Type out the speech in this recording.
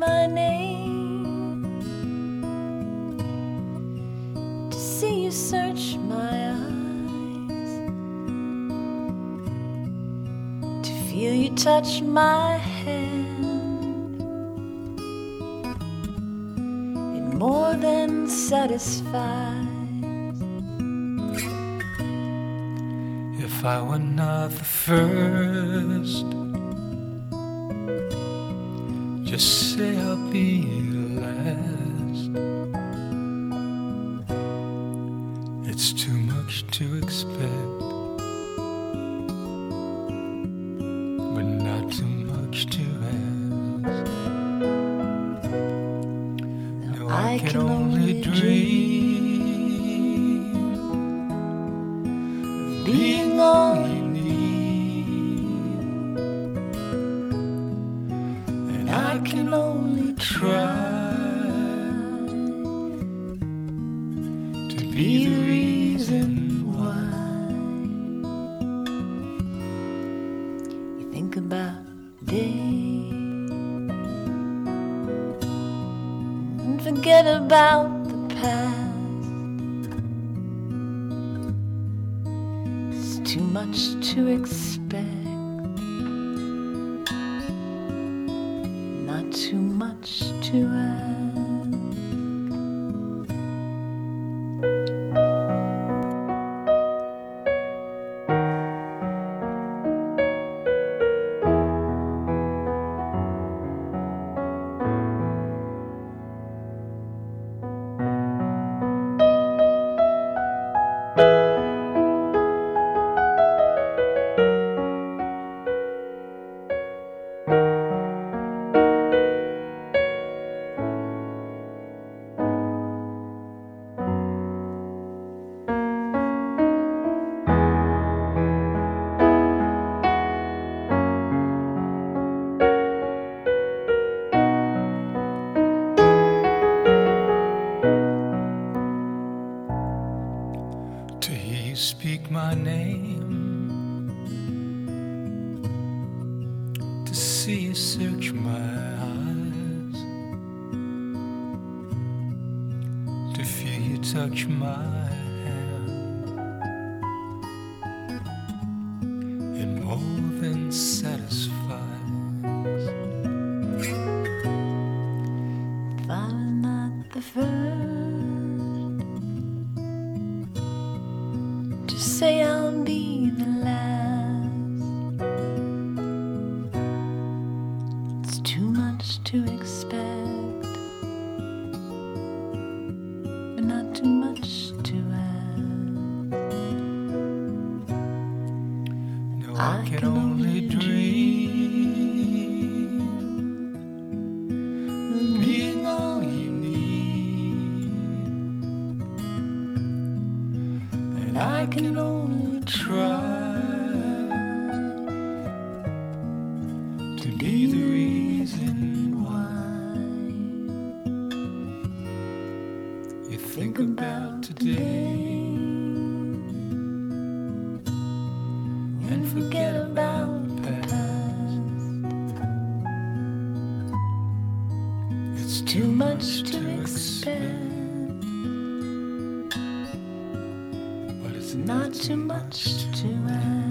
my name, to see you search my eyes, to feel you touch my hand. It more than satisfies. If I were not the first, just say I'll be the last. It's too much to expect, but not too much to ask. No, I can only dream of being all you need, and I can only try to be the reason why. You think about day and forget about the past. It's too much to expect, not too much to ask. To hear you speak my name, to see you search my eyes, to feel you touch my hand, it more than satisfies. If I'm not the first, just say I'll be the last. It's too much to expect, but not too much to ask. No, I can only dream of being all you need, and I can only try to be the reason why. You think about today and forget about the past. It's Too much to expect, but it's not too much to ask.